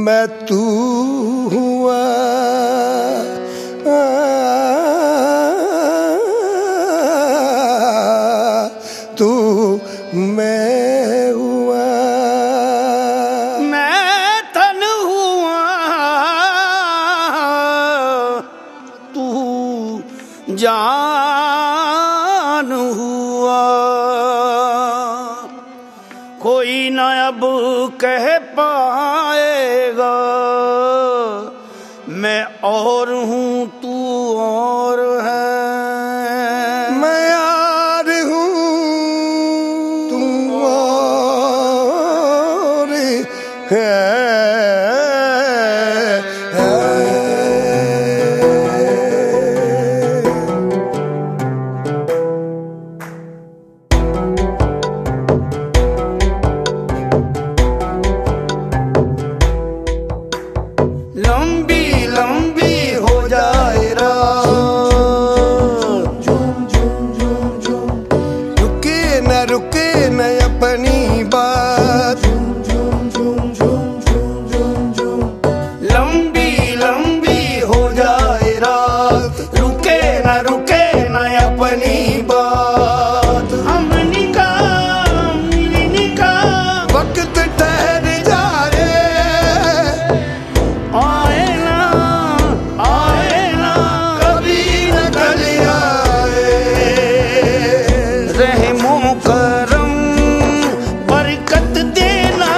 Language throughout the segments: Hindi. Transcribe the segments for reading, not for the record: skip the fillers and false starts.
मैं तू हुआ, तू मैं हुआ। मैं तन हुआ, तू जान हुआ। कोई न अब कह पाएगा मैं और हूँ तू और है। मैं यार हूँ तू और है। लंबी लंबी हो जाए रात, रुके न अपनी बात। लंबी लंबी हो जाए रात, रुके न अपनी बात। हम निकाह वक्त ठहर जाए, आए ना कभी न कल आए। रहमो करम बरकत देना,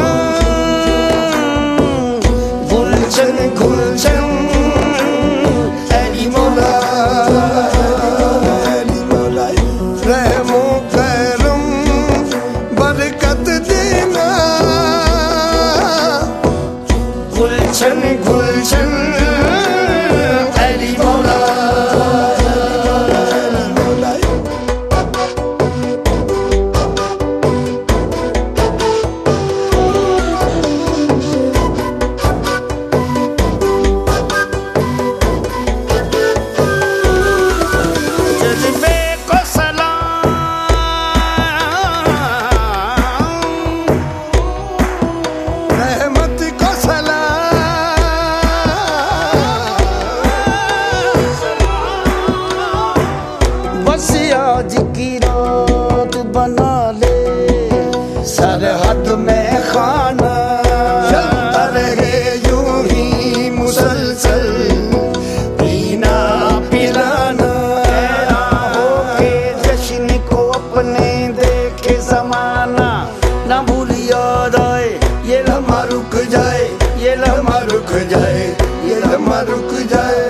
गुलशन गुलशन अली मौला, अली मौला। रहमो करम बरकत देना, गुलशन गुलशन अली मौला। अली मौला। जज्बे को सलाम, रहमत को सलाम। बस आज की रात बना ले सरहद में खाना। चलता रहे यूं ही मुसलसल पीना पिलाना। तेरा होके जश्न को अपने देखे जमाना। न भूल याद आए ये लम्हा रुक जाए, ये लम्हा रुक जाए, ये लम्हा रुक जाए।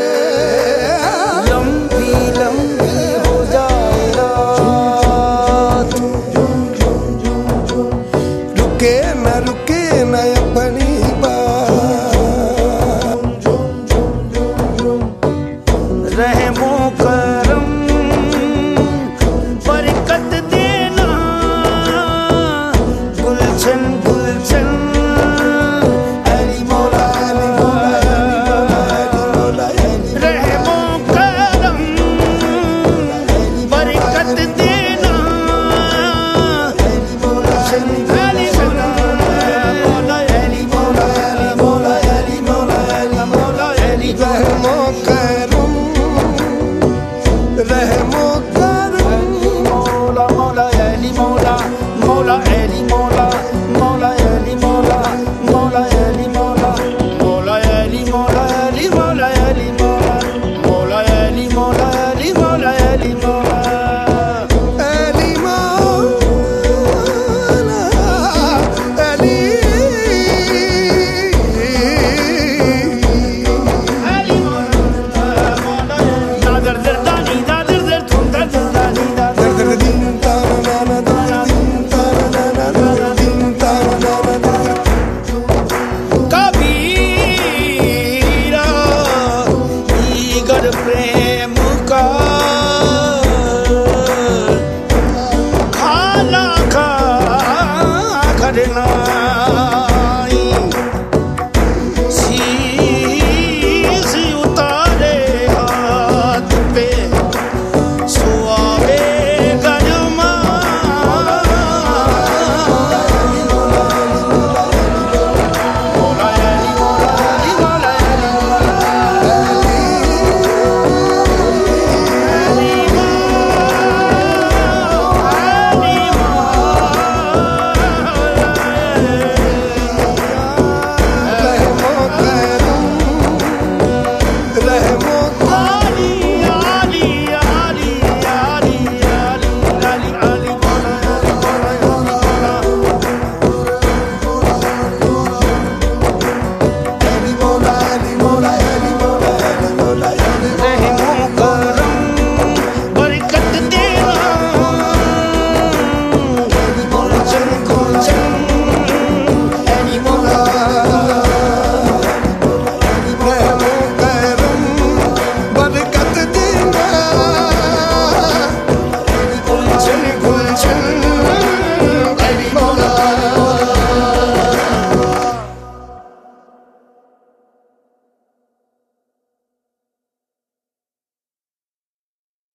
लंबी लंबी हो जाए रात, रुके न अपनी